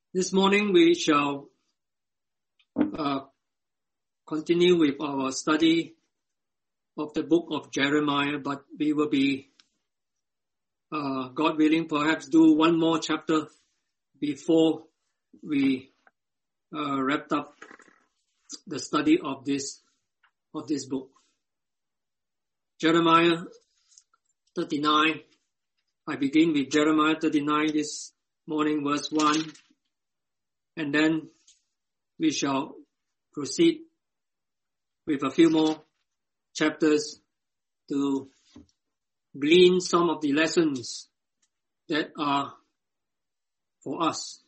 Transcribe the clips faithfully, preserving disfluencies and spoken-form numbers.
This morning we shall uh, continue with our study of the book of Jeremiah, but we will be, uh, God willing, perhaps do one more chapter before we uh, wrap up the study of this of this book. Jeremiah thirty-nine. I begin with Jeremiah thirty-nine this morning, verse one. And then we shall proceed with a few more chapters to glean some of the lessons that are for us.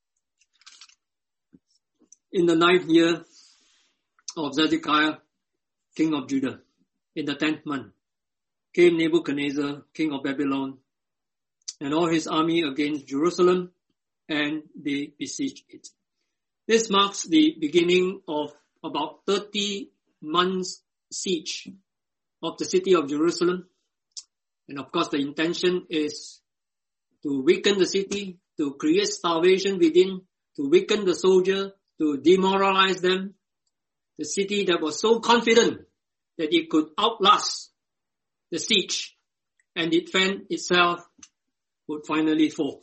In the ninth year of Zedekiah, king of Judah, in the tenth month, came Nebuchadnezzar, king of Babylon, and all his army against Jerusalem, and they besieged it. This marks the beginning of about thirty months siege of the city of Jerusalem. And of course the intention is to weaken the city, to create starvation within, to weaken the soldier, to demoralize them. The city that was so confident that it could outlast the siege and defend itself would finally fall.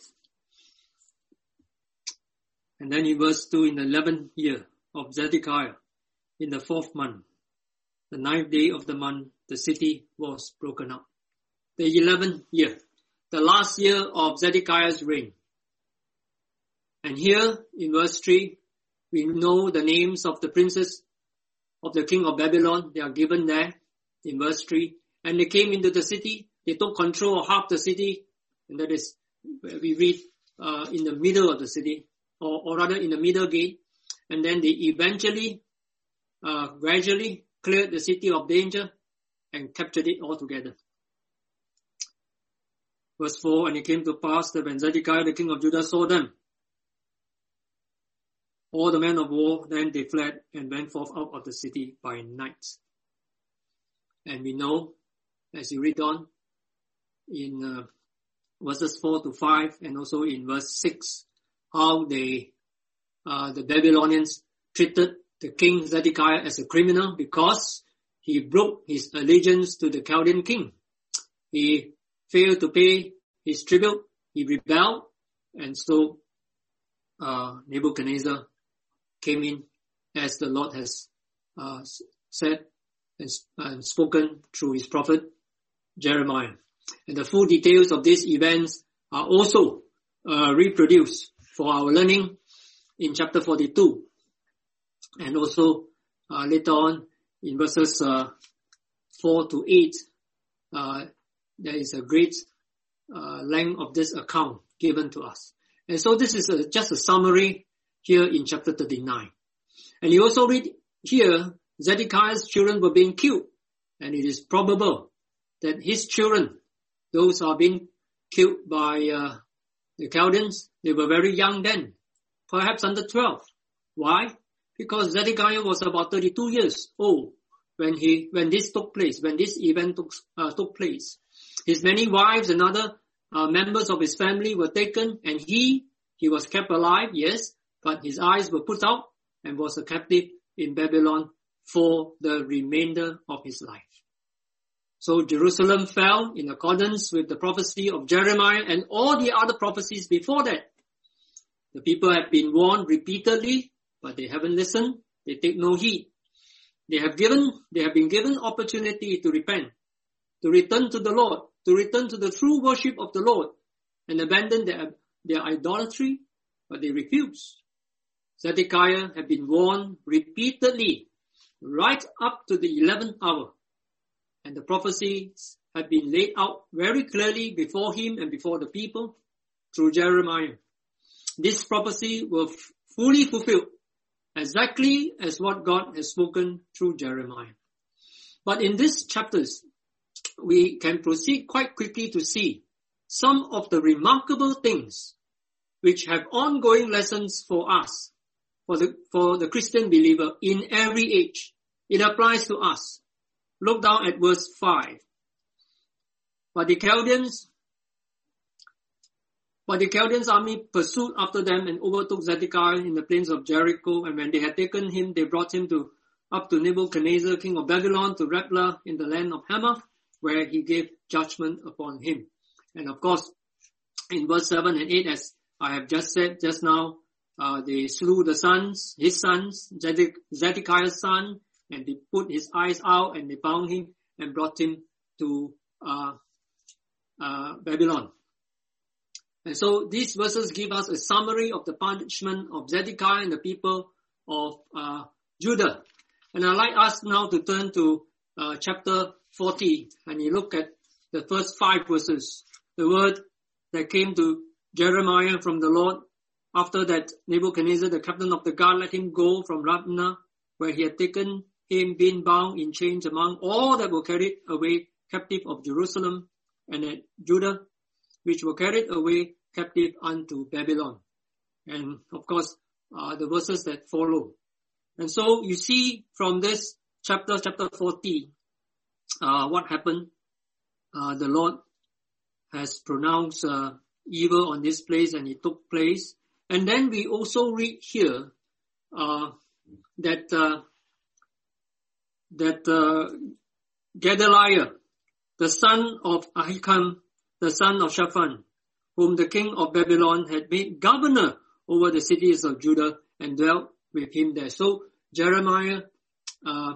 And then in verse two, in the eleventh year of Zedekiah, in the fourth month, the ninth day of the month, the city was broken up. The eleventh year, the last year of Zedekiah's reign. And here in verse three, we know the names of the princes of the king of Babylon. They are given there in verse three. And they came into the city. They took control of half the city. And that is, we read uh, in the middle of the city. Or, or rather in the middle gate, and then they eventually, uh, gradually cleared the city of danger and captured it altogether. Verse four, and it came to pass that when Zedekiah the king of Judah saw them, all the men of war, then they fled and went forth out of the city by night. And we know, as you read on, in uh, verses four to five, and also in verse six, how they, uh, the Babylonians treated the king Zedekiah as a criminal because he broke his allegiance to the Chaldean king. He failed to pay his tribute. He rebelled. And so, uh, Nebuchadnezzar came in as the Lord has, uh, said and, and spoken through his prophet Jeremiah. And the full details of these events are also, uh, reproduced for our learning in chapter forty-two. And also uh, later on in verses uh, four to eight, uh, there is a great uh, length of this account given to us. And so this is a, just a summary here in chapter thirty-nine. And you also read here, Zedekiah's children were being killed. And it is probable that his children, those are being killed by uh, the Chaldeans, they were very young then, perhaps under twelve. Why? Because Zedekiah was about thirty-two years old when he, when this took place, when this event took, uh, took place. His many wives and other uh, members of his family were taken, and he, he was kept alive, yes, but his eyes were put out and was a captive in Babylon for the remainder of his life. So Jerusalem fell in accordance with the prophecy of Jeremiah and all the other prophecies before that. The people have been warned repeatedly, but they haven't listened. They take no heed. They have given, they have been given opportunity to repent, to return to the Lord, to return to the true worship of the Lord and abandon their, their idolatry, but they refuse. Zedekiah had been warned repeatedly right up to the eleventh hour. And the prophecies had been laid out very clearly before him and before the people through Jeremiah. This prophecy was fully fulfilled, exactly as what God has spoken through Jeremiah. But in these chapters, we can proceed quite quickly to see some of the remarkable things which have ongoing lessons for us, for the, for the Christian believer in every age. It applies to us. Look down at verse five. But the Chaldeans But the Chaldeans' army pursued after them and overtook Zedekiah in the plains of Jericho. And when they had taken him, they brought him to up to Nebuchadnezzar, king of Babylon, to Riblah in the land of Hamath, where he gave judgment upon him. And of course, in verse seven and eight, as I have just said just now, uh, they slew the sons, his sons, Zedekiah's son, and they put his eyes out and they bound him and brought him to uh, uh, Babylon. And so these verses give us a summary of the punishment of Zedekiah and the people of uh, Judah. And I'd like us now to turn to uh, chapter forty, and you look at the first five verses. The word that came to Jeremiah from the Lord after that Nebuchadnezzar, the captain of the guard, let him go from Libnah, where he had taken him, being bound in chains among all that were carried away captive of Jerusalem and at Judah, which were carried away captive unto Babylon. And of course, uh, the verses that follow. And so you see from this chapter, chapter forty, uh, what happened. Uh, the Lord has pronounced uh, evil on this place, and it took place. And then we also read here uh, that uh, that uh, Gedaliah, the son of Ahikam, the son of Shaphan, whom the king of Babylon had made governor over the cities of Judah, and dwelt with him there. So Jeremiah uh,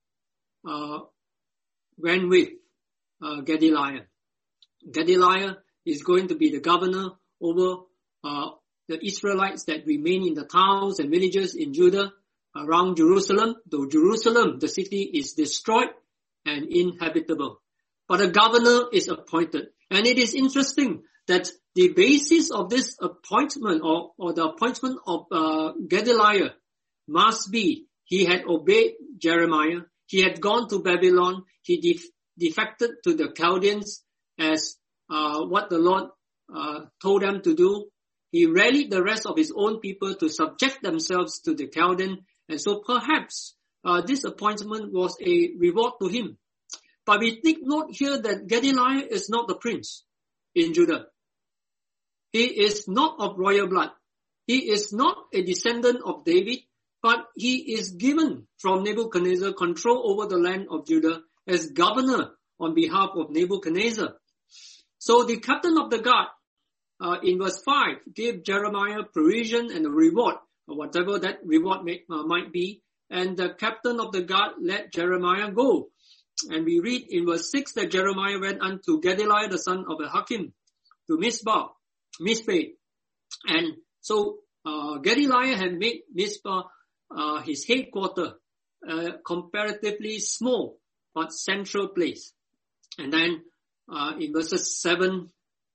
uh, went with uh, Gedaliah. Gedaliah is going to be the governor over uh, the Israelites that remain in the towns and villages in Judah around Jerusalem, though Jerusalem, the city, is destroyed and inhabitable. But a governor is appointed. And it is interesting that the basis of this appointment or, or the appointment of uh, Gedaliah must be he had obeyed Jeremiah. He had gone to Babylon. He def- defected to the Chaldeans as uh, what the Lord uh, told them to do. He rallied the rest of his own people to subject themselves to the Chaldean. And so perhaps uh, this appointment was a reward to him. But we take note here that Gedaliah is not the prince in Judah. He is not of royal blood. He is not a descendant of David, but he is given from Nebuchadnezzar control over the land of Judah as governor on behalf of Nebuchadnezzar. So the captain of the guard, uh, in verse five, gave Jeremiah provision and a reward, or whatever that reward may, uh, might be. And the captain of the guard let Jeremiah go. And we read in verse six that Jeremiah went unto Gedaliah, the son of Ahikam, to Mizpah, Mizpeh. And so uh, Gedaliah had made Mizpah uh, his headquarter, uh, comparatively small but central place. And then uh, in verses seven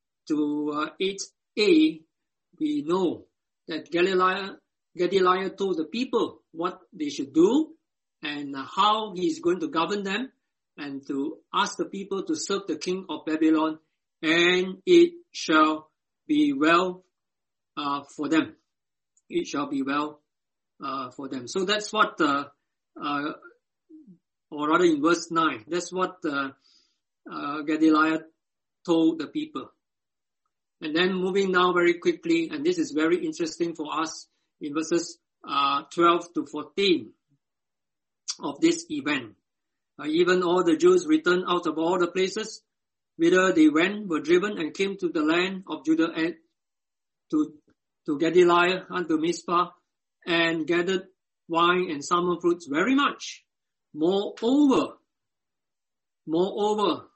to uh, eight a, we know that Gedaliah, Gedaliah told the people what they should do and how he is going to govern them, and to ask the people to serve the king of Babylon, and it shall be well uh, for them. It shall be well uh, for them. So that's what, uh, uh, or rather in verse nine, that's what uh, uh, Gedaliah told the people. And then moving now very quickly, and this is very interesting for us, in verses uh, twelve to fourteen of this event. Uh, even all the Jews returned out of all the places whither they went, were driven, and came to the land of Judah and to, to Gedaliah unto Mizpah, and gathered wine and summer fruits very much. Moreover, moreover,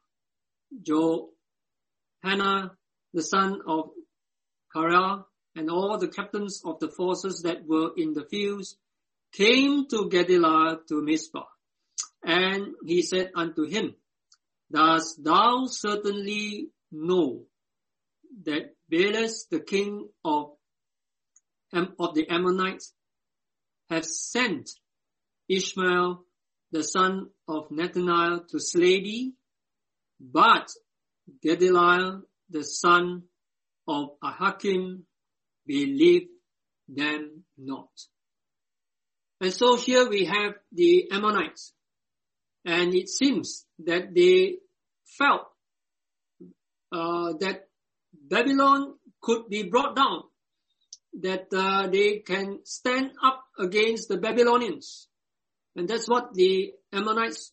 Johanan, the son of Kareah, and all the captains of the forces that were in the fields, came to Gedaliah to Mizpah. And he said unto him, Dost thou certainly know that Baalis, the king of, of the Ammonites, hath sent Ishmael, the son of Nethaniah, to slay thee? But Gedaliah, the son of Ahikam, believed them not. And so here we have the Ammonites. And it seems that they felt uh, that Babylon could be brought down, that uh, they can stand up against the Babylonians. And that's what the Ammonites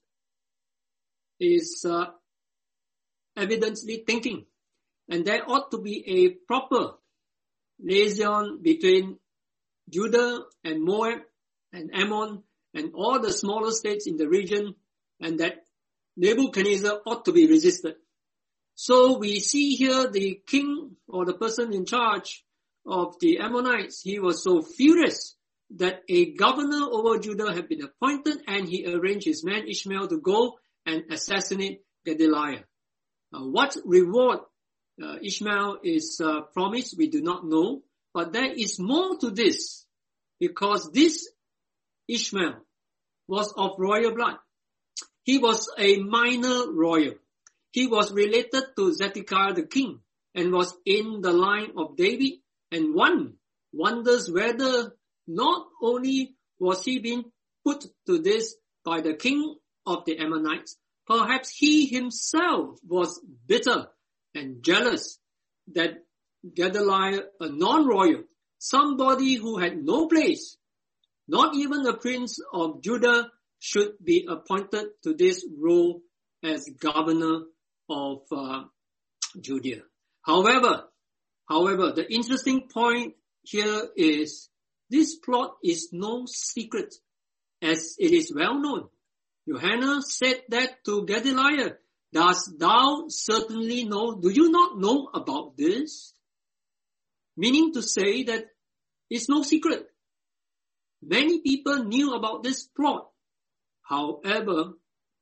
is uh, evidently thinking. And there ought to be a proper liaison between Judah and Moab and Ammon and all the smaller states in the region, and that Nebuchadnezzar ought to be resisted. So we see here the king or the person in charge of the Ammonites, he was so furious that a governor over Judah had been appointed, and he arranged his man Ishmael to go and assassinate Gedaliah. Uh, what reward uh, Ishmael is uh, promised, we do not know, but there is more to this, because this Ishmael was of royal blood. He was a minor royal. He was related to Zedekiah the king and was in the line of David, and one wonders whether not only was he being put to this by the king of the Ammonites, perhaps he himself was bitter and jealous that Gedaliah, a non-royal, somebody who had no place, not even a prince of Judah, should be appointed to this role as governor of uh, Judea. However, however, the interesting point here is this plot is no secret, as it is well known. Joanna said that to Gedaliah, "Dost thou certainly know, do you not know about this?" Meaning to say that it's no secret. Many people knew about this plot. However,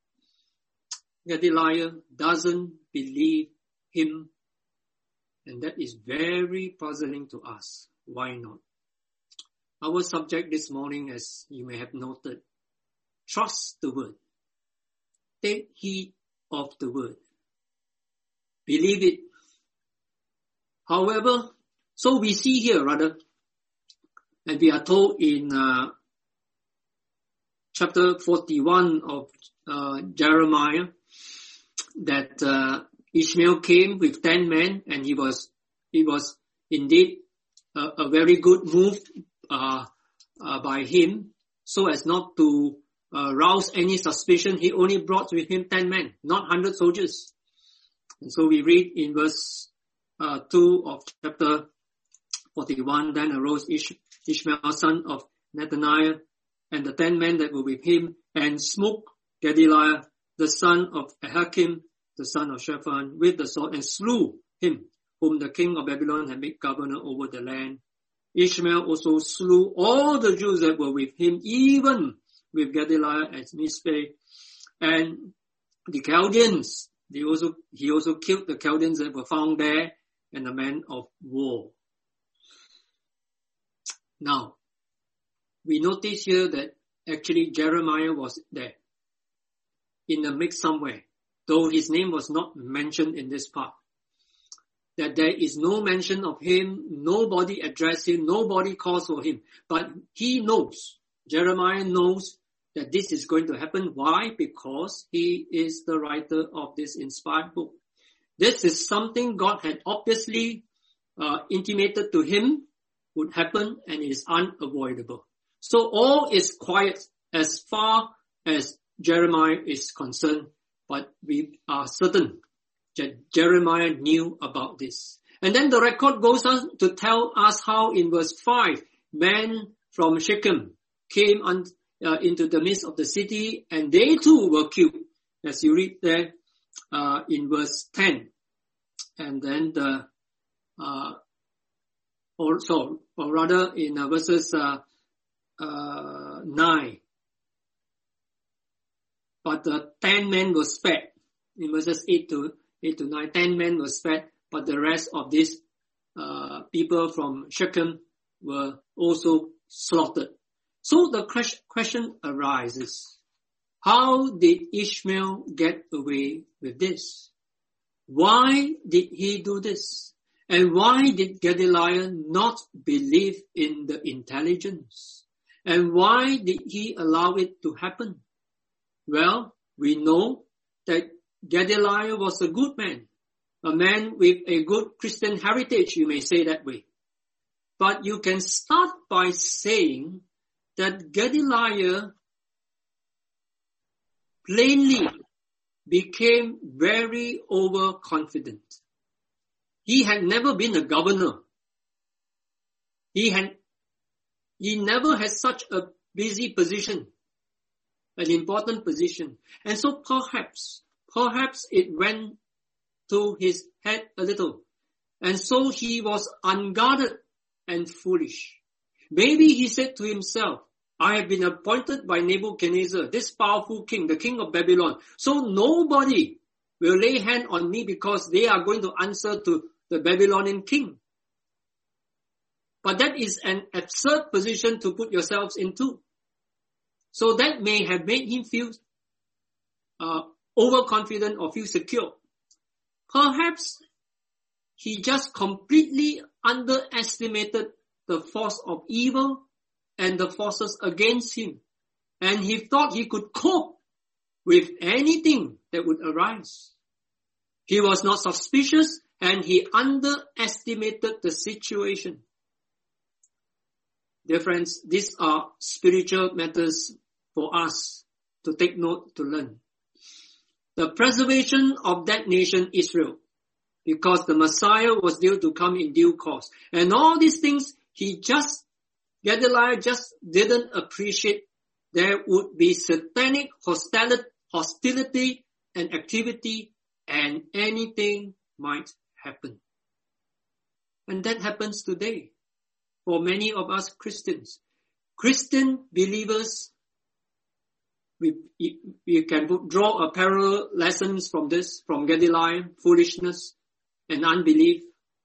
Gedaliah doesn't believe him, and that is very puzzling to us. Why not? Our subject this morning, as you may have noted, trust the word. Take heed of the word. Believe it. However, so we see here rather, and we are told in uh, chapter forty-one of uh, Jeremiah that uh, Ishmael came with ten men, and he was, he was indeed a, a very good move uh, uh, by him, so as not to uh, rouse any suspicion. He only brought with him ten men, not one hundred soldiers. And so we read in verse uh, two of chapter forty-one, "Then arose Ish- Ishmael, son of Nethaniah, and the ten men that were with him, and smote Gedaliah, the son of Ahikam, the son of Shaphan, with the sword, and slew him, whom the king of Babylon had made governor over the land. Ishmael also slew all the Jews that were with him, even with Gedaliah at Mizpeh, and the Chaldeans. They also, he also killed the Chaldeans that were found there, and the men of war." Now, we notice here that actually Jeremiah was there in the mix somewhere, though his name was not mentioned in this part. That there is no mention of him, nobody addressed him, nobody calls for him. But he knows, Jeremiah knows that this is going to happen. Why? Because he is the writer of this inspired book. This is something God had obviously uh, intimated to him would happen, and is unavoidable. So all is quiet as far as Jeremiah is concerned, but we are certain that Jeremiah knew about this. And then the record goes on to tell us how in verse five, men from Shechem came un, uh, into the midst of the city, and they too were killed, as you read there uh, in verse ten. And then the uh, also, or rather in uh, verses uh, uh, nine. But the ten men were spared. In verses eight to eight to nine, ten men were spared, but the rest of these uh, people from Shechem were also slaughtered. So the question arises: how did Ishmael get away with this? Why did he do this? And why did Gedaliah not believe in the intelligence? And why did he allow it to happen? Well, we know that Gedaliah was a good man. a man with a good Christian heritage, you may say that way. But you can start by saying that Gedaliah plainly became very overconfident. He had never been a governor. He had, he never had such a busy position, an important position. And so perhaps, perhaps it went to his head a little. And so he was unguarded and foolish. Maybe he said to himself, I have been appointed by Nebuchadnezzar, this powerful king, the king of Babylon. So nobody will lay hand on me because they are going to answer to the Babylonian king. But that is an absurd position to put yourselves into. So that may have made him feel uh, overconfident or feel secure. Perhaps he just completely underestimated the force of evil and the forces against him. And he thought he could cope with anything that would arise. He was not suspicious and he underestimated the situation. Dear friends, these are spiritual matters for us to take note, to learn. The preservation of that nation Israel, because the Messiah was due to come in due course. And all these things, he just, Gedaliah just didn't appreciate there would be satanic hostility, hostility and activity, and anything might happen. And that happens today for many of us Christians. Christian believers, we, we can draw a parallel lessons from this, from Gedaliah, foolishness and unbelief,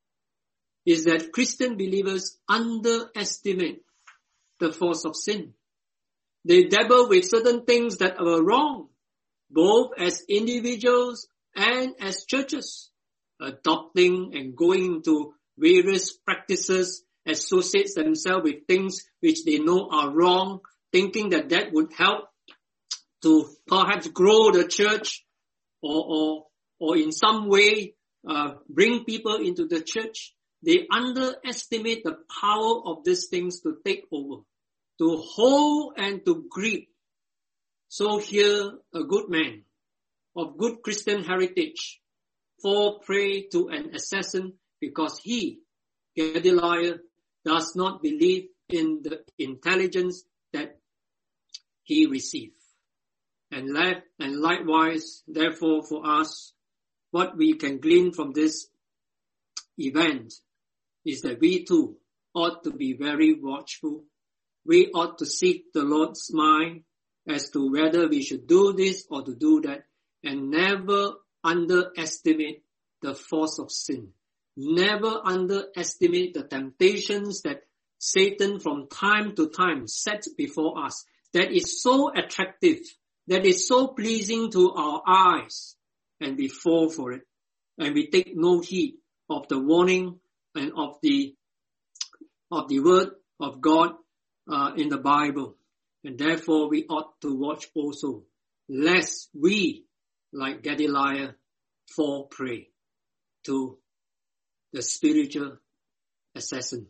is that Christian believers underestimate the force of sin. They dabble with certain things that are wrong, both as individuals and as churches, adopting and going into various practices, associates themselves with things which they know are wrong, thinking that that would help to perhaps grow the church or, or, or in some way uh, bring people into the church. They underestimate the power of these things to take over, to hold and to grip. So here, a good man of good Christian heritage fall prey to an assassin because he, Gedaliah, does not believe in the intelligence that he received. And, like, and likewise, therefore, for us, what we can glean from this event is that we too ought to be very watchful. We ought to seek the Lord's mind as to whether we should do this or to do that, and never underestimate the force of sin. Never underestimate the temptations that Satan from time to time sets before us, that is so attractive, that is so pleasing to our eyes, and we fall for it. And we take no heed of the warning and of the of the word of God uh, in the Bible. And therefore we ought to watch also, lest we, like Gedaliah, fall prey to the spiritual assassin,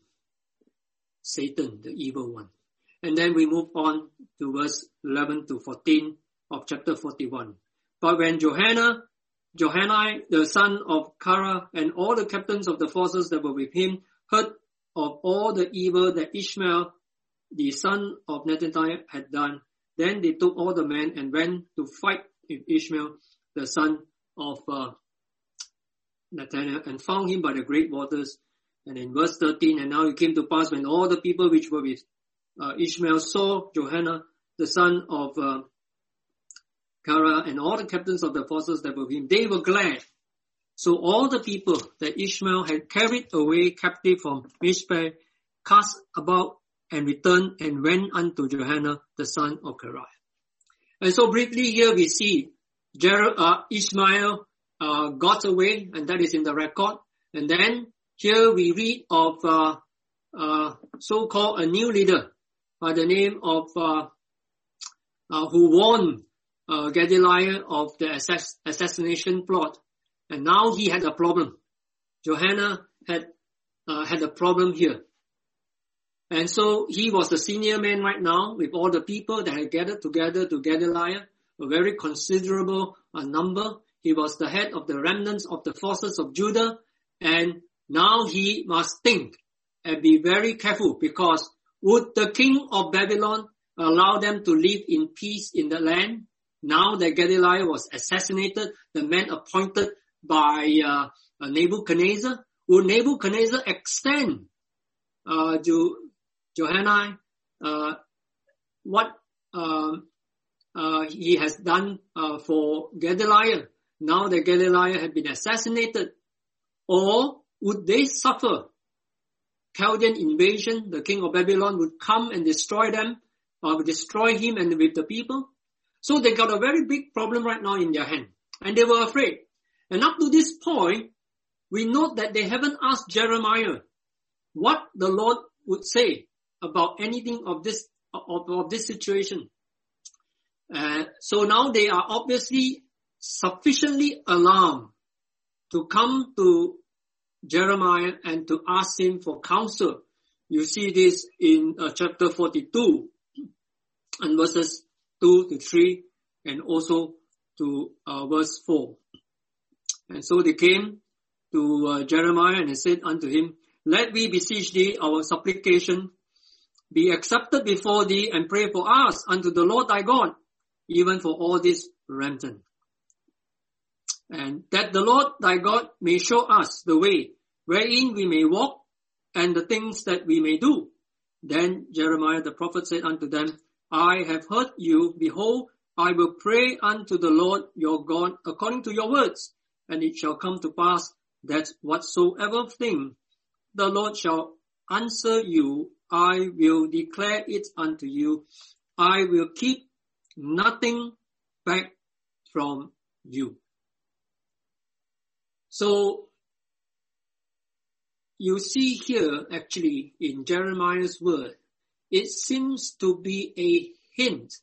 Satan, the evil one. And then we move on to verse eleven to fourteen of chapter forty-one. But when Johanan, Johanan, the son of Kara, and all the captains of the forces that were with him heard of all the evil that Ishmael, the son of Nethaniah, had done, then they took all the men and went to fight with Ishmael, the son of uh, Nethaniah, and found him by the great waters. And in verse thirteen, and now it came to pass when all the people which were with uh, Ishmael saw Johanan, the son of uh, Kara, and all the captains of the forces that were with him, they were glad. So all the people that Ishmael had carried away captive from Mizpeh cast about and returned and went unto Johanan, the son of Kara. And so briefly here we see Jer- uh, Ishmael uh, got away, and that is in the record. And then here we read of uh, uh, so-called a new leader by the name of uh, uh, who warned uh, Gedaliah of the assass- assassination plot. And now he had a problem. Johanan had uh, had a problem here. And so he was the senior man right now with all the people that had gathered together to Gedaliah, a very considerable uh, number. He was the head of the remnants of the forces of Judah. And now he must think and be very careful, because would the king of Babylon allow them to live in peace in the land? Now that Gedaliah was assassinated, the man appointed by uh, Nebuchadnezzar, would Nebuchadnezzar extend uh, to Johanan uh, what uh, uh, he has done uh, for Gedaliah, now that Gedaliah had been assassinated? Or would they suffer Chaldean invasion? The king of Babylon would come and destroy them, or destroy him and with the people. So they got a very big problem right now in their hand, and they were afraid. And up to this point, we note that they haven't asked Jeremiah what the Lord would say about anything of this of, of this situation. Uh, so now they are obviously sufficiently alarmed to come to Jeremiah and to ask him for counsel. You see this in uh, chapter forty-two and verses two to three, and also to uh, verse four. And so they came to uh, Jeremiah and they said unto him, Let we beseech thee, our supplication be accepted before thee, and pray for us unto the Lord thy God, even for all this remnant. And that the Lord thy God may show us the way wherein we may walk, and the things that we may do. Then Jeremiah the prophet said unto them, I have heard you. Behold, I will pray unto the Lord your God according to your words. And it shall come to pass that whatsoever thing the Lord shall answer you, I will declare it unto you. I will keep nothing back from you. So, you see here actually in Jeremiah's word, it seems to be a hint.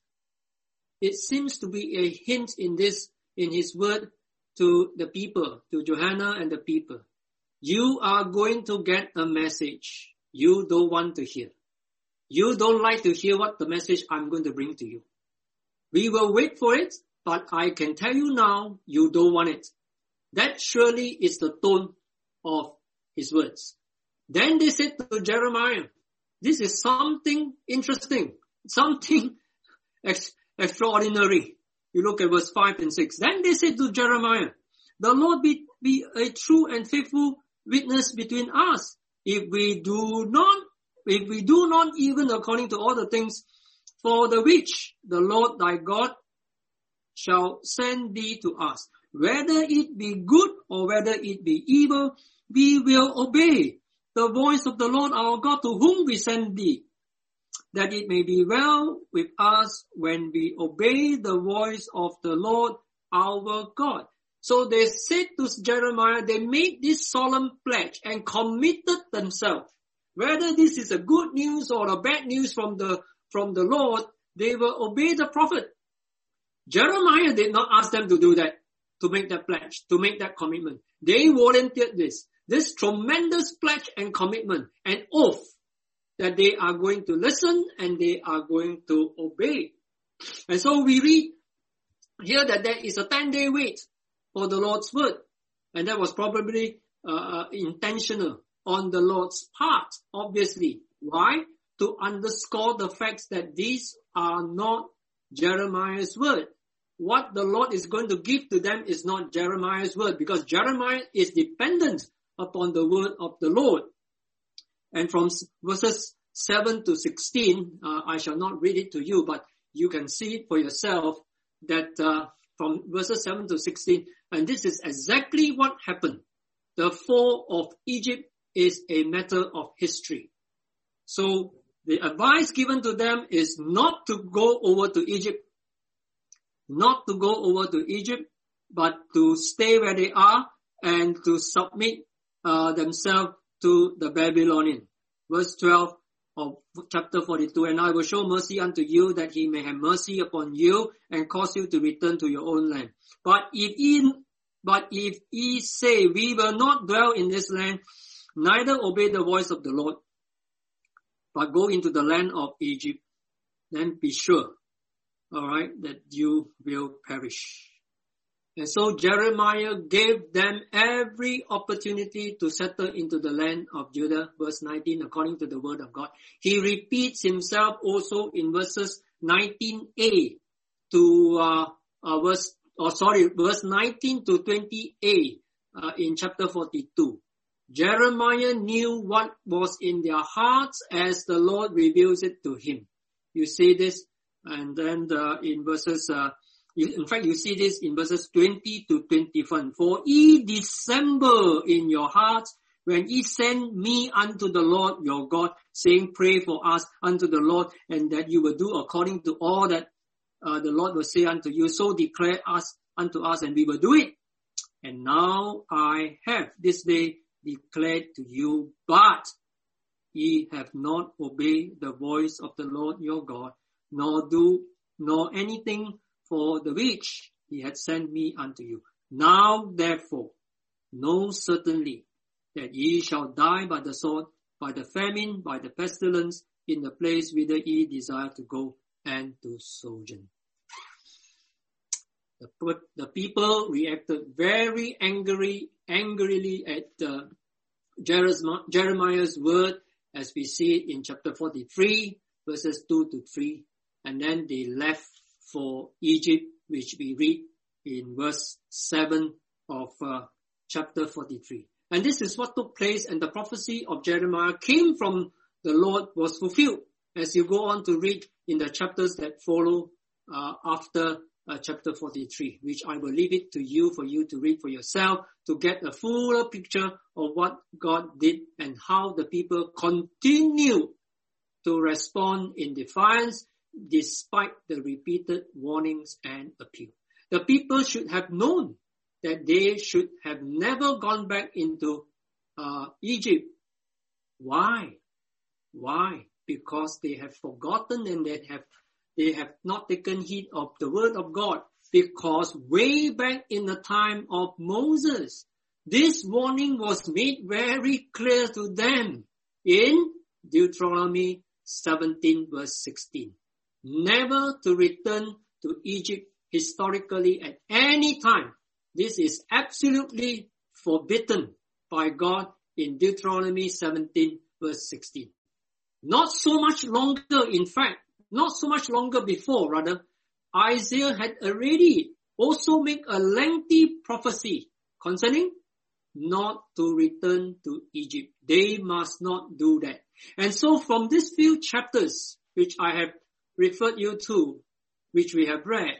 It seems to be a hint in this, in his word to the people, to Johanan and the people. You are going to get a message you don't want to hear. You don't like to hear what the message I'm going to bring to you. We will wait for it, but I can tell you now, you don't want it. That surely is the tone of his words. Then they said to Jeremiah, this is something interesting, something ex- extraordinary. You look at verse five and six. Then they said to Jeremiah, the Lord be, be a true and faithful witness between us. If we do not, if we do not even according to all the things for the which the Lord thy God shall send thee to us, whether it be good or whether it be evil, we will obey the voice of the Lord our God to whom we send thee, that it may be well with us when we obey the voice of the Lord our God. So they said to Jeremiah, they made this solemn pledge and committed themselves. Whether this is a good news or a bad news from the, from the Lord, they will obey the prophet. Jeremiah did not ask them to do that, to make that pledge, to make that commitment. They volunteered this, this tremendous pledge and commitment, an oath that they are going to listen and they are going to obey. And so we read here that there is a ten-day wait for the Lord's word. And that was probably uh, intentional on the Lord's part, obviously. Why? To underscore the facts that these are not Jeremiah's word. What the Lord is going to give to them is not Jeremiah's word, because Jeremiah is dependent upon the word of the Lord. And from verses seven to sixteen, uh, I shall not read it to you, but you can see it for yourself that uh, from verses seven to sixteen, and this is exactly what happened. The fall of Egypt is a matter of history. So the advice given to them is not to go over to Egypt, not to go over to Egypt, but to stay where they are and to submit uh, themselves to the Babylonian. Verse twelve of chapter forty-two, and I will show mercy unto you, that he may have mercy upon you and cause you to return to your own land. But if in, But if ye say, we will not dwell in this land, neither obey the voice of the Lord, but go into the land of Egypt, then be sure, all right, that you will perish. And so Jeremiah gave them every opportunity to settle into the land of Judah, verse nineteen, according to the word of God. He repeats himself also in verses nineteen a to uh, uh, verse, or oh, sorry, verse nineteen to twenty a uh, in chapter forty-two. Jeremiah knew what was in their hearts as the Lord reveals it to him. You see this, and then the, in verses, uh, in fact, you see this in verses twenty to twenty-one. For ye dissemble in your hearts when ye send me unto the Lord your God, saying, pray for us unto the Lord, and that you will do according to all that uh, the Lord will say unto you. So declare us unto us, and we will do it. And now I have this day declared to you, but ye have not obeyed the voice of the Lord your God, nor do, nor anything for the which he had sent me unto you. Now therefore, know certainly that ye shall die by the sword, by the famine, by the pestilence, in the place whither ye desire to go and to sojourn. The, the people reacted very angry, angrily at uh, Jeremiah's word, as we see it in chapter forty-three, verses two to three. And then they left for Egypt, which we read in verse seven of uh, chapter forty-three. And this is what took place, and the prophecy of Jeremiah came from the Lord was fulfilled. As you go on to read in the chapters that follow uh, after uh, chapter forty-three, which I will leave it to you for you to read for yourself to get a fuller picture of what God did and how the people continue to respond in defiance despite the repeated warnings and appeal. The people should have known that they should have never gone back into uh, Egypt. Why? Why? Because they have forgotten and they have they have not taken heed of the word of God. Because way back in the time of Moses, this warning was made very clear to them in Deuteronomy seventeen verse sixteen. Never to return to Egypt historically at any time. This is absolutely forbidden by God in Deuteronomy seventeen verse sixteen. Not so much longer, in fact, not so much longer before, rather, Isaiah had already also made a lengthy prophecy concerning not to return to Egypt. They must not do that. And so from these few chapters, which I have referred you to, which we have read,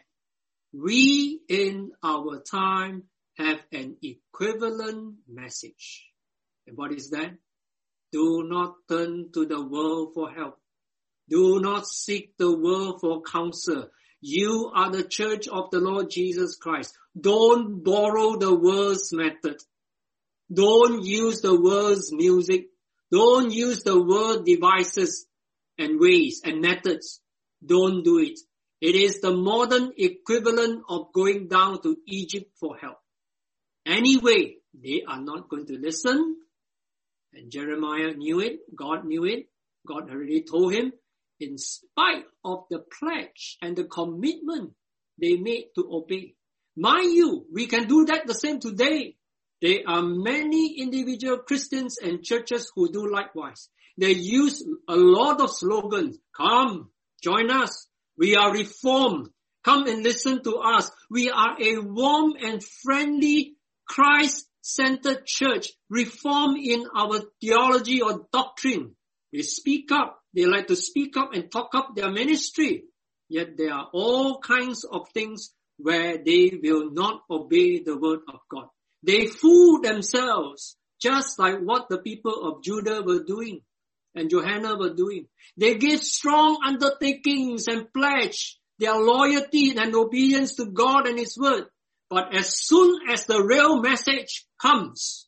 we in our time have an equivalent message. And what is that? Do not turn to the world for help. Do not seek the world for counsel. You are the church of the Lord Jesus Christ. Don't borrow the world's method. Don't use the world's music. Don't use the world devices and ways and methods. Don't do it. It is the modern equivalent of going down to Egypt for help. Anyway, they are not going to listen. And Jeremiah knew it. God knew it. God already told him. In spite of the pledge and the commitment they made to obey. Mind you, we can do that the same today. There are many individual Christians and churches who do likewise. They use a lot of slogans. Come, join us. We are reformed. Come and listen to us. We are a warm and friendly Christ-centered church, reformed in our theology or doctrine. They speak up. They like to speak up and talk up their ministry. Yet there are all kinds of things where they will not obey the word of God. They fool themselves, just like what the people of Judah were doing and Johanna were doing. They give strong undertakings and pledge their loyalty and obedience to God and His word. But as soon as the real message comes,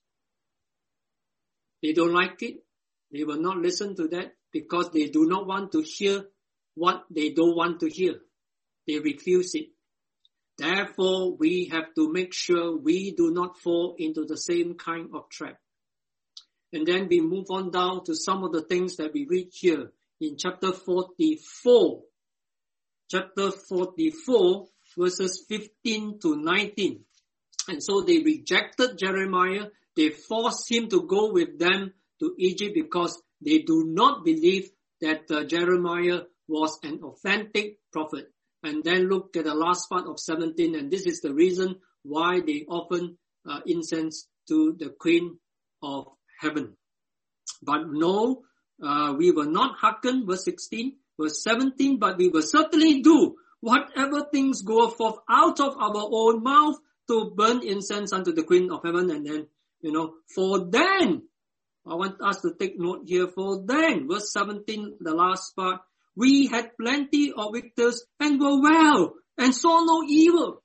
they don't like it. They will not listen to that because they do not want to hear what they don't want to hear. They refuse it. Therefore, we have to make sure we do not fall into the same kind of trap. And then we move on down to some of the things that we read here in chapter forty-four. Chapter forty-four, verses fifteen to nineteen. And so they rejected Jeremiah. They forced him to go with them to Egypt because they do not believe that uh, Jeremiah was an authentic prophet. And then look at the last part of seventeen, and this is the reason why they offered uh, incense to the Queen of Heaven. But no, uh, we will not hearken, verse sixteen, verse seventeen, but we will certainly do whatever things go forth out of our own mouth to burn incense unto the Queen of Heaven. And then, you know, for then, I want us to take note here, for then, verse seventeen, the last part, we had plenty of victors and were well and saw no evil.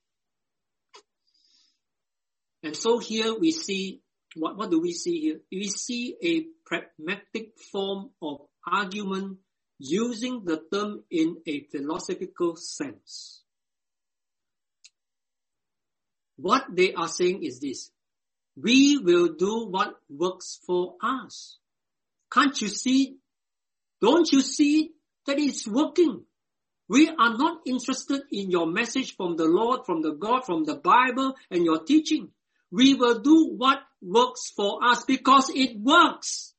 And so here we see, what, what do we see here? We see a pragmatic form of argument using the term in a philosophical sense. What they are saying is this: we will do what works for us. Can't you see? Don't you see that it's working? We are not interested in your message from the Lord, from the God, from the Bible and your teaching. We will do what works for us because it works.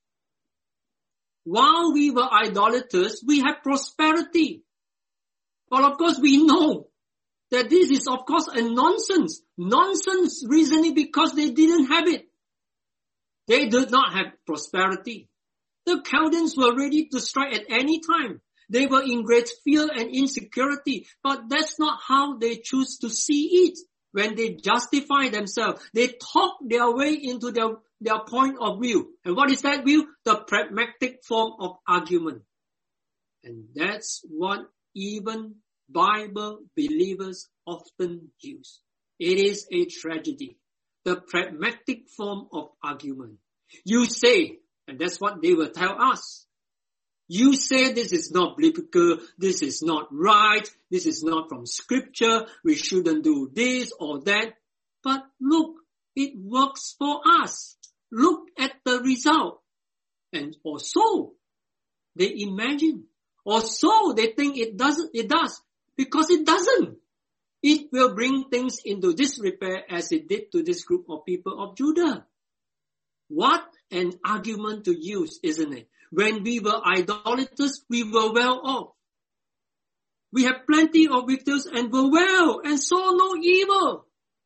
While we were idolaters, we had prosperity. Well, of course, we know that this is, of course, a nonsense. Nonsense reasoning because they didn't have it. They did not have prosperity. The Chaldeans were ready to strike at any time. They were in great fear and insecurity, but that's not how they choose to see it. When they justify themselves, they talk their way into their, their point of view. And what is that view? The pragmatic form of argument. And that's what even Bible believers often use. It is a tragedy. The pragmatic form of argument. You say, and that's what they will tell us. You say this is not biblical, this is not right, this is not from scripture, we shouldn't do this or that. But look, it works for us. Look at the result. And or so they imagine. Or so they think it doesn't, it does. Because it doesn't. It will bring things into disrepair as it did to this group of people of Judah. What an argument to use, isn't it? When we were idolaters, we were well off. We had plenty of victims and were well and saw no evil.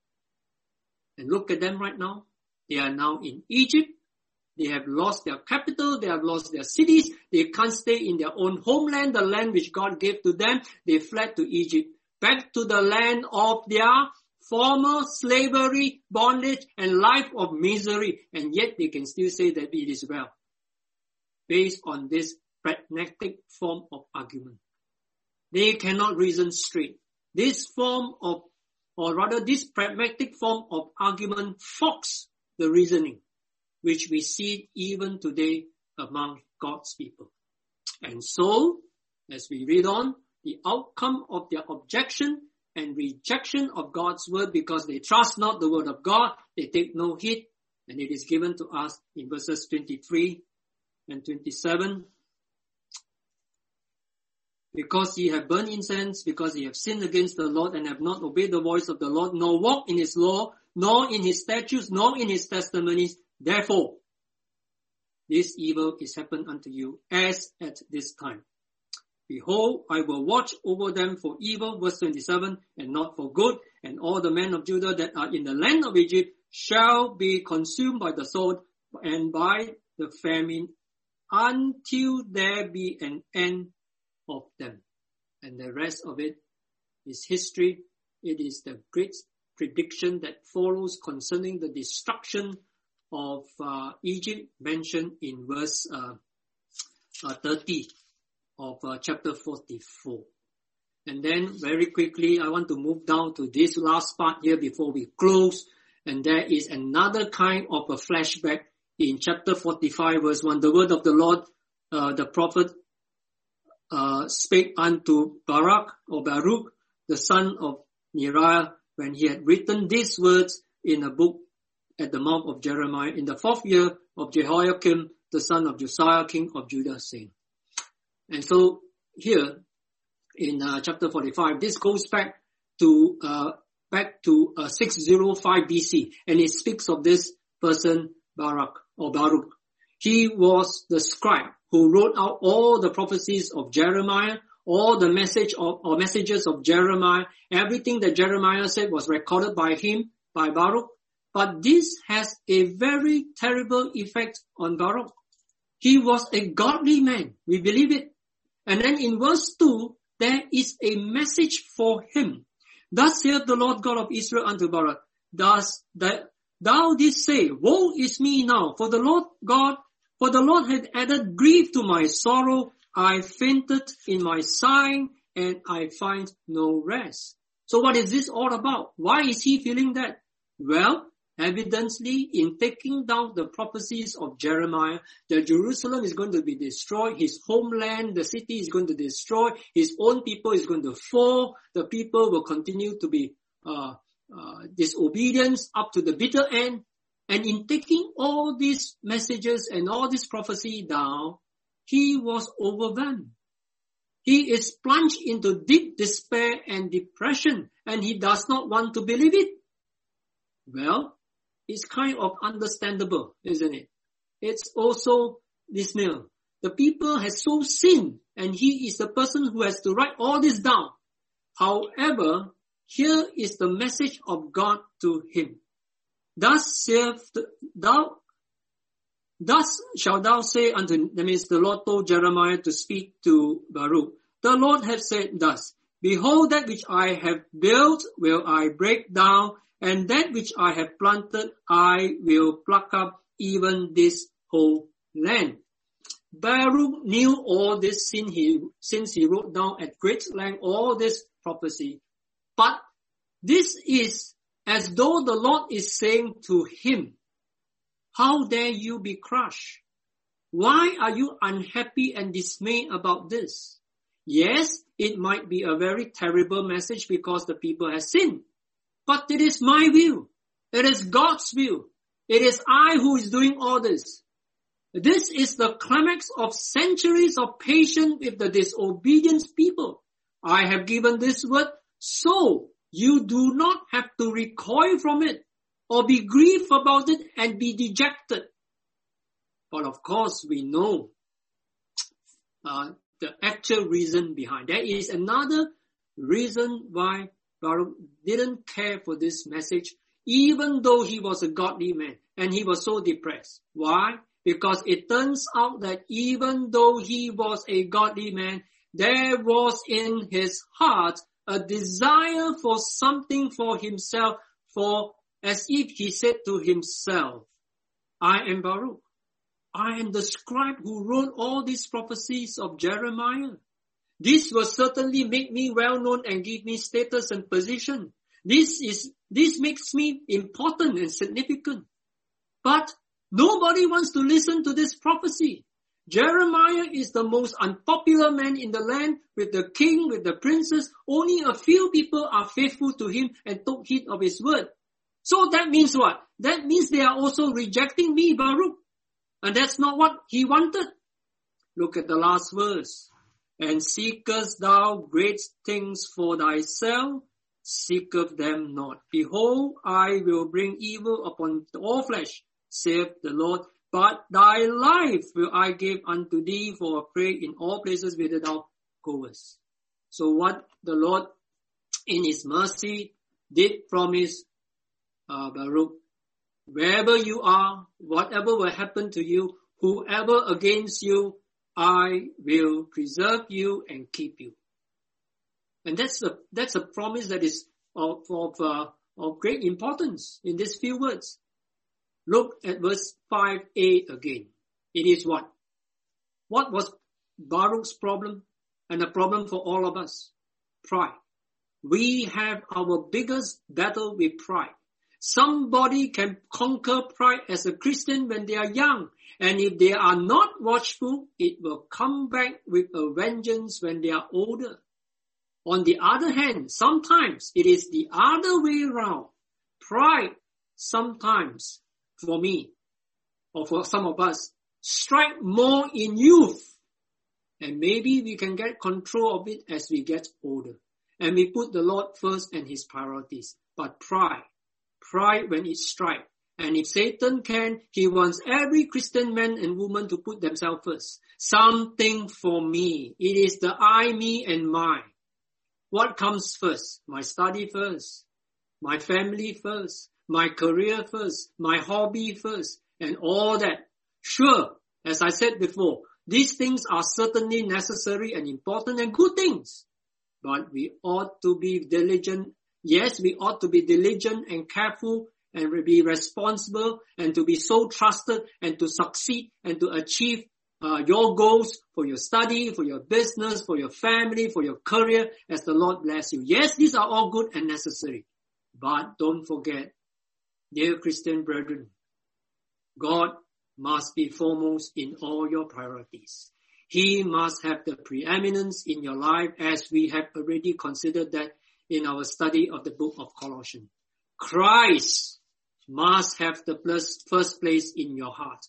And look at them right now. They are now in Egypt. They have lost their capital. They have lost their cities. They can't stay in their own homeland, the land which God gave to them. They fled to Egypt, back to the land of their former slavery, bondage, and life of misery. And yet they can still say that it is well, based on this pragmatic form of argument. They cannot reason straight. This form of, or rather this pragmatic form of argument fogs the reasoning, which we see even today among God's people. And so, as we read on, the outcome of their objection and rejection of God's word, because they trust not the word of God, they take no heed, and it is given to us in verses twenty-three and twenty-seven. Because ye have burned incense, because ye have sinned against the Lord and have not obeyed the voice of the Lord, nor walked in his law, nor in his statutes, nor in his testimonies. Therefore, this evil is happened unto you as at this time. Behold, I will watch over them for evil, verse twenty-seven, and not for good, and all the men of Judah that are in the land of Egypt shall be consumed by the sword and by the famine until there be an end of them. And the rest of it is history. It is the great prediction that follows concerning the destruction of uh, Egypt mentioned in verse uh, uh, thirty of uh, chapter forty-four. And then very quickly, I want to move down to this last part here before we close. And there is another kind of a flashback in chapter forty-five verse one. The word of the Lord, uh, the prophet uh, spake unto Barak or Baruch, the son of Neriah, when he had written these words in a book at the mouth of Jeremiah in the fourth year of Jehoiakim, the son of Josiah, king of Judah, saying. And so here in uh, chapter forty-five, this goes back to uh, back to uh, six oh five B C, and it speaks of this person Baruch or Baruch. He was the scribe who wrote out all the prophecies of Jeremiah, all the message of, or messages of Jeremiah. Everything that Jeremiah said was recorded by him, by Baruch. But this has a very terrible effect on Baruch. He was a godly man. We believe it. And then in verse two, there is a message for him. Thus saith the Lord God of Israel unto Baruch, Thus that thou didst say, Woe is me now, for the Lord God, for the Lord had added grief to my sorrow. I fainted in my sighing, and I find no rest. So what is this all about? Why is he feeling that? Well, evidently, in taking down the prophecies of Jeremiah, that Jerusalem is going to be destroyed, his homeland, the city is going to be destroyed, his own people is going to fall, the people will continue to be uh, uh, disobedient up to the bitter end. And in taking all these messages and all this prophecy down, he was overwhelmed. He is plunged into deep despair and depression, and he does not want to believe it. Well, it's kind of understandable, isn't it? It's also dismal. The people has so sinned, and he is the person who has to write all this down. However, here is the message of God to him. Thus saith thou, thus shalt thou say unto, that means the Lord told Jeremiah to speak to Baruch. The Lord hath said thus, Behold, that which I have built will I break down, and that which I have planted I will pluck up, even this whole land. Baruch knew all this since he, since he wrote down at great length all this prophecy. But this is as though the Lord is saying to him, How dare you be crushed? Why are you unhappy and dismayed about this? Yes, it might be a very terrible message because the people have sinned. But it is my will. It is God's will. It is I who is doing all this. This is the climax of centuries of patience with the disobedient people. I have given this word, so you do not have to recoil from it or be grieved about it and be dejected. But of course, we know uh, the actual reason behind. There is another reason why Baruch didn't care for this message, even though he was a godly man and he was so depressed. Why? Because it turns out that even though he was a godly man, there was in his heart a desire for something for himself, for as if he said to himself, I am Baruch. I am the scribe who wrote all these prophecies of Jeremiah. This will certainly make me well known and give me status and position. This is, this makes me important and significant. But nobody wants to listen to this prophecy. Jeremiah is the most unpopular man in the land, with the king, with the princes. Only a few people are faithful to him and took heed of his word. So that means what? That means they are also rejecting me, Baruch. And that's not what he wanted. Look at the last verse. And seekest thou great things for thyself? Seeketh them not. Behold, I will bring evil upon all flesh, saith the Lord. But thy life will I give unto thee for a prey in all places whither thou goest. So what the Lord in his mercy did promise uh, Baruch, wherever you are, whatever will happen to you, whoever against you, I will preserve you and keep you. And that's a, that's a promise that is of, of, uh, of great importance in these few words. Look at verse five a again. It is what? What was Baruch's problem and a problem for all of us? Pride. We have our biggest battle with pride. Somebody can conquer pride as a Christian when they are young. And if they are not watchful, it will come back with a vengeance when they are older. On the other hand, sometimes it is the other way around. Pride sometimes, for me, or for some of us, strike more in youth. And maybe we can get control of it as we get older. And we put the Lord first and his priorities. But pride, pride when it strikes. And if Satan can, he wants every Christian man and woman to put themselves first. Something for me. It is the I, me, and mine. What comes first? My study first. My family first. My career first. My hobby first. And all that. Sure, as I said before, these things are certainly necessary and important and good things. But we ought to be diligent. Yes, we ought to be diligent and careful and be responsible and to be so trusted and to succeed and to achieve uh, your goals for your study, for your business, for your family, for your career as the Lord bless you. Yes, these are all good and necessary. But don't forget, dear Christian brethren, God must be foremost in all your priorities. He must have the preeminence in your life, as we have already considered that in our study of the book of Colossians. Christ must have the first place in your heart.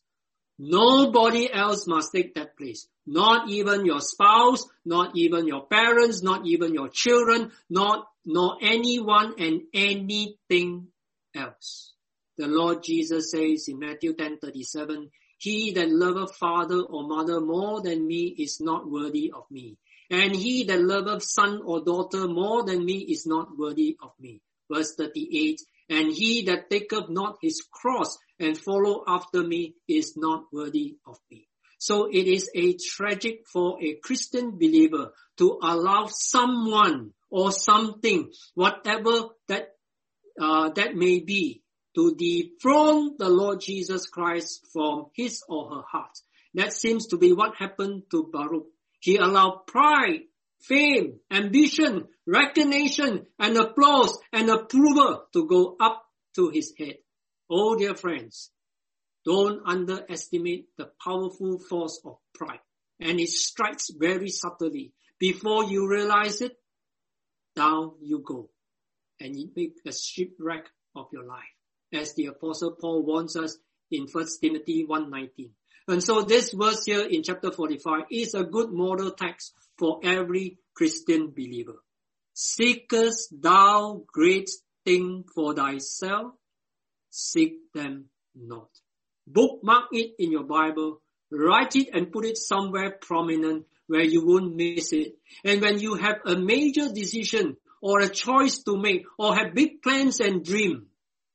Nobody else must take that place. Not even your spouse, not even your parents, not even your children, not nor anyone and anything else. The Lord Jesus says in Matthew ten thirty-seven, he that loveth father or mother more than me is not worthy of me. And he that loveth son or daughter more than me is not worthy of me. Verse thirty-eight, and he that taketh not his cross and follow after me is not worthy of me. So it is a tragic for a Christian believer to allow someone or something, whatever that uh, that may be, to dethrone the Lord Jesus Christ from his or her heart. That seems to be what happened to Baruch. He allowed pride, fame, ambition, recognition, and applause and approval to go up to his head. Oh, dear friends, don't underestimate the powerful force of pride. And it strikes very subtly. Before you realize it, down you go. And you make a shipwreck of your life, as the Apostle Paul warns us in First Timothy one nineteen. And so this verse here in chapter forty-five is a good model text for every Christian believer. Seekest thou great things for thyself? Seek them not. Bookmark it in your Bible. Write it and put it somewhere prominent where you won't miss it. And when you have a major decision or a choice to make or have big plans and dreams,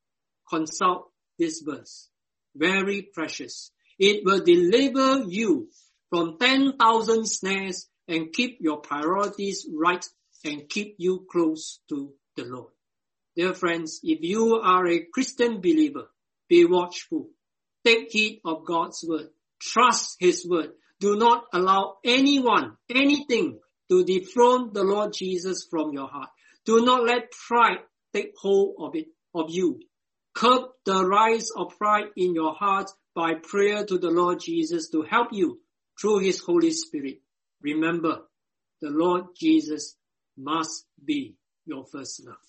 consult this verse. Very precious. It will deliver you from ten thousand snares and keep your priorities right and keep you close to the Lord. Dear friends, if you are a Christian believer, be watchful. Take heed of God's word. Trust his word. Do not allow anyone, anything to dethrone the Lord Jesus from your heart. Do not let pride take hold of it, of you. Curb the rise of pride in your heart by prayer to the Lord Jesus to help you through his Holy Spirit. Remember, the Lord Jesus must be your first love.